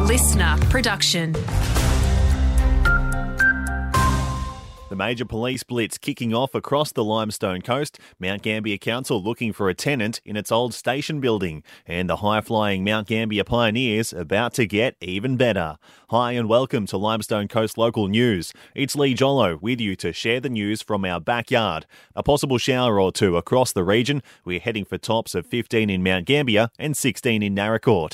listener production. The major police blitz kicking off across the Limestone Coast, Mount Gambier Council looking for a tenant in its old station building, and the high-flying Mount Gambier Pioneers about to get even better. Hi and welcome to Limestone Coast Local News. It's Lee Jollo with you to share the news from our backyard. A possible shower or two across the region. We're heading for tops of 15 in Mount Gambier and 16 in Naracoorte.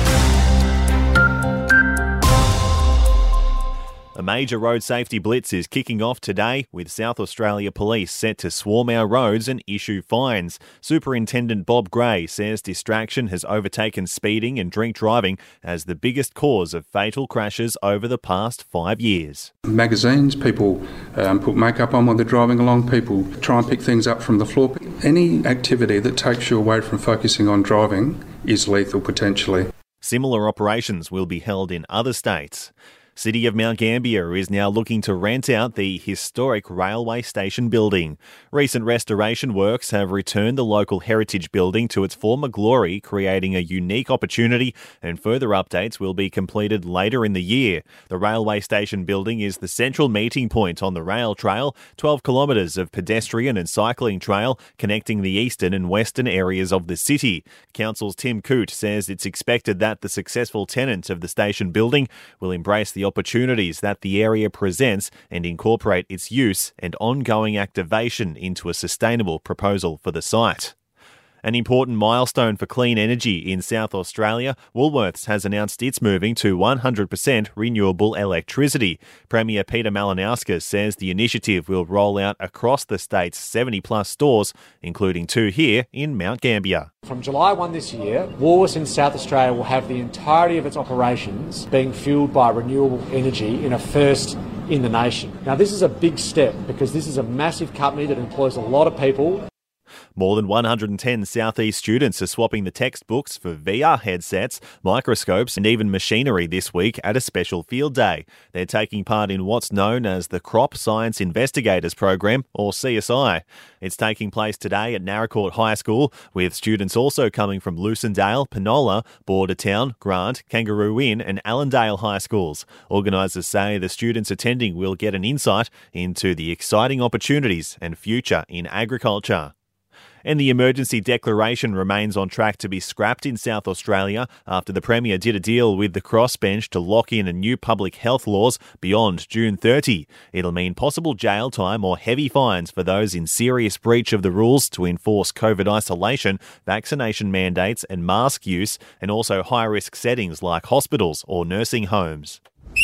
A major road safety blitz is kicking off today, with South Australia Police set to swarm our roads and issue fines. Superintendent Bob Gray says distraction has overtaken speeding and drink driving as the biggest cause of fatal crashes over the past 5 years. Magazines, people put makeup on when they're driving along, people try and pick things up from the floor. Any activity that takes you away from focusing on driving is lethal potentially. Similar operations will be held in other states. City of Mount Gambier is now looking to rent out the historic railway station building. Recent restoration works have returned the local heritage building to its former glory, creating a unique opportunity, and further updates will be completed later in the year. The railway station building is the central meeting point on the rail trail, 12 kilometres of pedestrian and cycling trail connecting the eastern and western areas of the city. Council's Tim Coote says it's expected that the successful tenant of the station building will embrace the opportunities that the area presents and incorporate its use and ongoing activation into a sustainable proposal for the site. An important milestone for clean energy in South Australia, Woolworths has announced it's moving to 100% renewable electricity. Premier Peter Malinauskas says the initiative will roll out across the state's 70-plus stores, including 2 here in Mount Gambier. From July 1 this year, Woolworths in South Australia will have the entirety of its operations being fuelled by renewable energy in a first in the nation. Now, this is a big step because this is a massive company that employs a lot of people. More than 110 Southeast students are swapping the textbooks for VR headsets, microscopes and even machinery this week at a special field day. They're taking part in what's known as the Crop Science Investigators Program, or CSI. It's taking place today at Naracoorte High School, with students also coming from Lucindale, Penola, Bordertown, Grant, Kangaroo Inn and Allendale High Schools. Organisers say the students attending will get an insight into the exciting opportunities and future in agriculture. And the emergency declaration remains on track to be scrapped in South Australia after the Premier did a deal with the crossbench to lock in a new public health laws beyond June 30. It'll mean possible jail time or heavy fines for those in serious breach of the rules to enforce COVID isolation, vaccination mandates and mask use, and also high-risk settings like hospitals or nursing homes.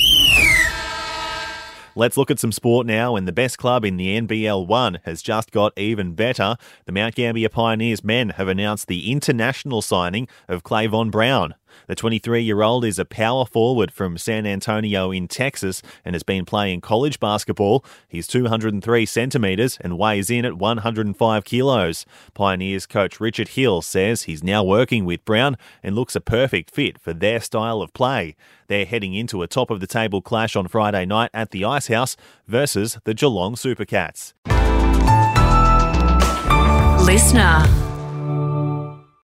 Let's look at some sport now, and the best club in the NBL 1 has just got even better. The Mount Gambier Pioneers men have announced the international signing of Clayvon Brown. The 23-year-old is a power forward from San Antonio in Texas and has been playing college basketball. He's 203 centimetres and weighs in at 105 kilos. Pioneers coach Richard Hill says he's now working with Brown and looks a perfect fit for their style of play. They're heading into a top-of-the-table clash on Friday night at the Ice House versus the Geelong Supercats. Listener.